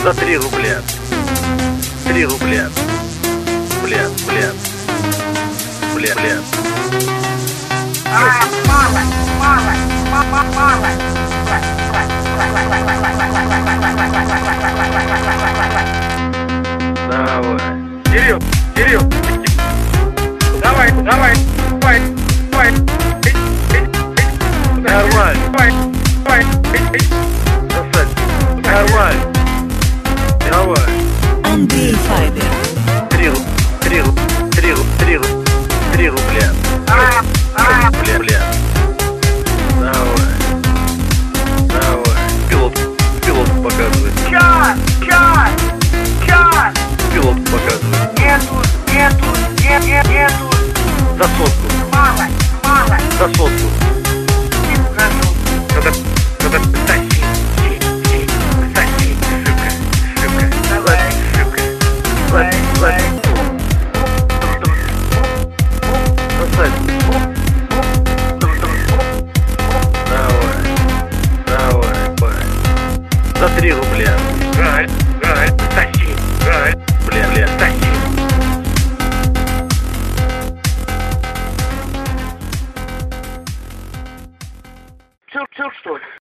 За 3 рубля. 3 рубля. Бля. Мало. Давай. Кирилл. Давай. Нормально. Нормально. Давай. Андрей Файбер. 3 рубля. Бля. Давай. Пилот показывает. Час. Пилот показывает. Нету. За сотку. Мало. За сотку. Не покажу. Надо тащить. Сука. Давай. Давай. За 3 рубля. Галь. Тащи. Бля. Тащи. Цирк, что ли?